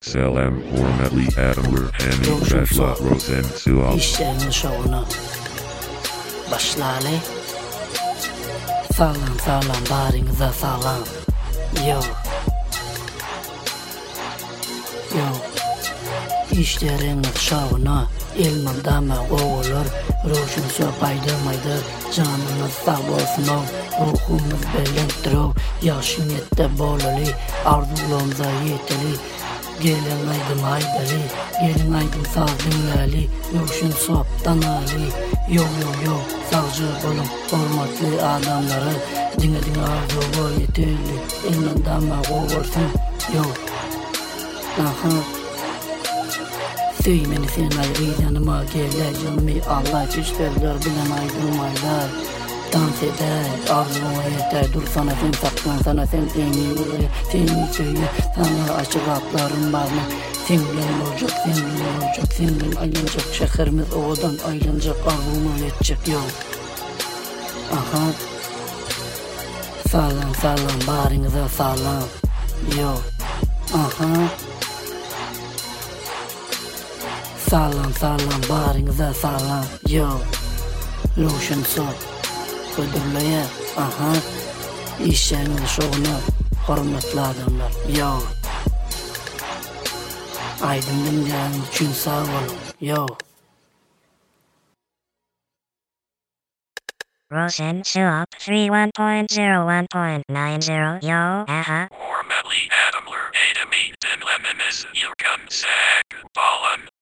Selam hürmetli Adamlar Hani Başla Rosen Sual. İşlerin şovunu başlayalım. Sağlam sağlam barınıza sağlam. Yo. İşlerin şovunu ilmim dama olur. Roşun söpaydımaydır. Canınız sağ olsun o. Ruhumuz bellidir o. Yaşın yette bolali. Arzulumuza yeteli. Gelin aydın haydari. Gelin aydın sağ dinlali. Roşun soptan ali. Yo savcı olun hormatlı adamları. Dine arzu yeterli. İlmim dama olursun. Yo. Aha. Söymeni sen ayrı yanıma geleceğimi Allah güçlerler bilen aydınmaylar. Dans eder, arzuma yeter. Dur sana sen saklan, sana sen seni buraya. Seni söyle, sana açık atlarım var mı? Senin olacak, senin ayrılacak. Şehrimiz ovadan ayrılacak, arzuma yetecek yol. Aha. Sağlam, barınıza sağlam. Yo. Aha. Sağlam, barınıza sağlam. Yo. Lotion sop. Ödürlüye. Aha. İşlerinin şovunu hormatlı adamlar. Yo. Aydın dinleyen için sağ olun. Yo. Rosen Suop 31.01.90 Yo, aha. Hürmetli Adamlar Adami dinlememiz yılgın sag. Balın